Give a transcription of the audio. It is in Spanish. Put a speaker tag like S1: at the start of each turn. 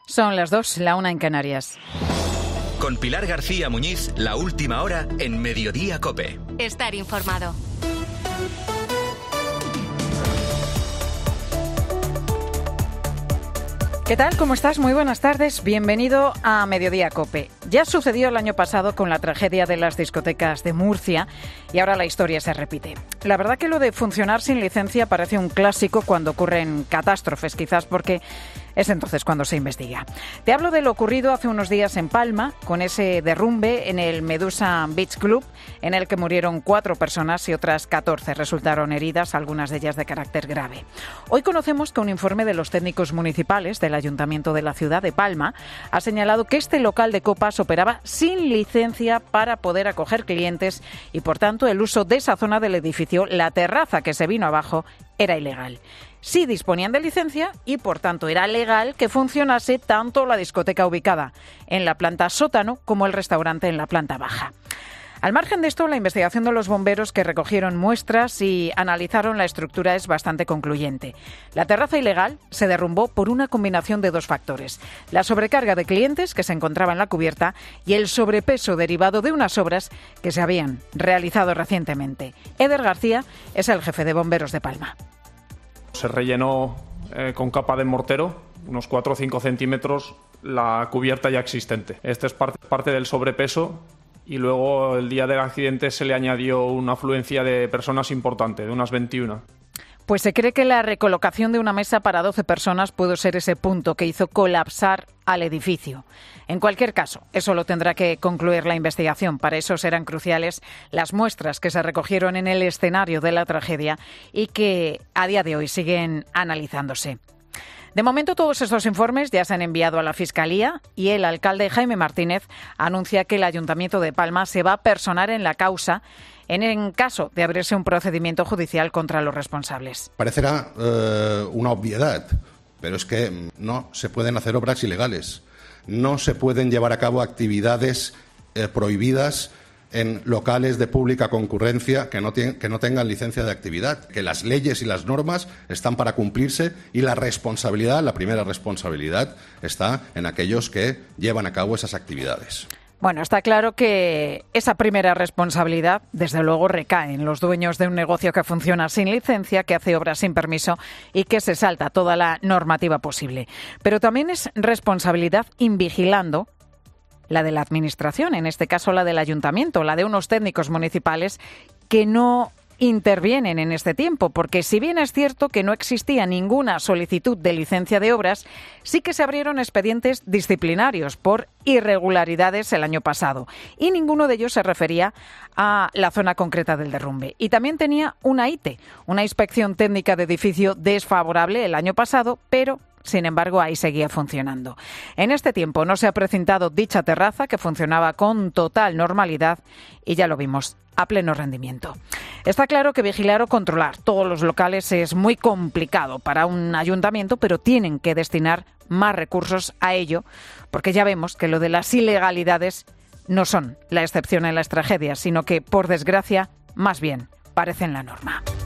S1: Son las 2, la 1 en Canarias.
S2: Con Pilar García Muñiz, la última hora en Mediodía COPE.
S3: Estar informado.
S1: ¿Qué tal? ¿Cómo estás? Muy buenas tardes. Bienvenido a Mediodía COPE. Ya sucedió el año pasado con la tragedia de las discotecas de Murcia y ahora la historia se repite. La verdad que lo de funcionar sin licencia parece un clásico cuando ocurren catástrofes, quizás porque es entonces cuando se investiga. Te hablo de lo ocurrido hace unos días en Palma, con ese derrumbe en el Medusa Beach Club, en el que murieron 4 personas y otras 14 resultaron heridas, algunas de ellas de carácter grave. Hoy conocemos que un informe de los técnicos municipales del Ayuntamiento de la ciudad de Palma ha señalado que este local de copas operaba sin licencia para poder acoger clientes y, por tanto, el uso de esa zona del edificio, la terraza que se vino abajo, era ilegal. Sí disponían de licencia y, por tanto, era legal que funcionase tanto la discoteca ubicada en la planta sótano como el restaurante en la planta baja. Al margen de esto, la investigación de los bomberos que recogieron muestras y analizaron la estructura es bastante concluyente. La terraza ilegal se derrumbó por una combinación de 2 factores: la sobrecarga de clientes que se encontraba en la cubierta y el sobrepeso derivado de unas obras que se habían realizado recientemente. Eder García es el jefe de bomberos de Palma.
S4: Se rellenó con capa de mortero, unos 4 o 5 centímetros, la cubierta ya existente. Este es parte del sobrepeso. Y luego, el día del accidente, se le añadió una afluencia de personas importante, de unas 21.
S1: Pues se cree que la recolocación de una mesa para 12 personas pudo ser ese punto que hizo colapsar al edificio. En cualquier caso, eso lo tendrá que concluir la investigación. Para eso serán cruciales las muestras que se recogieron en el escenario de la tragedia y que a día de hoy siguen analizándose. De momento, todos estos informes ya se han enviado a la Fiscalía y el alcalde Jaime Martínez anuncia que el Ayuntamiento de Palma se va a personar en la causa en caso de abrirse un procedimiento judicial contra los responsables.
S5: Parecerá una obviedad, pero es que no se pueden hacer obras ilegales, no se pueden llevar a cabo actividades prohibidas en locales de pública concurrencia que no tengan licencia de actividad, que las leyes y las normas están para cumplirse y la primera responsabilidad está en aquellos que llevan a cabo esas actividades.
S1: Bueno, está claro que esa primera responsabilidad, desde luego, recae en los dueños de un negocio que funciona sin licencia, que hace obras sin permiso y que se salta toda la normativa posible. Pero también es responsabilidad invigilando la de la Administración, en este caso la del Ayuntamiento, la de unos técnicos municipales que no intervienen en este tiempo, porque si bien es cierto que no existía ninguna solicitud de licencia de obras, sí que se abrieron expedientes disciplinarios por irregularidades el año pasado y ninguno de ellos se refería a la zona concreta del derrumbe. Y también tenía una ITE, una inspección técnica de edificio desfavorable el año pasado, pero sin embargo, ahí seguía funcionando. En este tiempo no se ha precintado dicha terraza, que funcionaba con total normalidad, y ya lo vimos, a pleno rendimiento. Está claro que vigilar o controlar todos los locales es muy complicado para un ayuntamiento, pero tienen que destinar más recursos a ello, porque ya vemos que lo de las ilegalidades no son la excepción en las tragedias, sino que, por desgracia, más bien parecen la norma.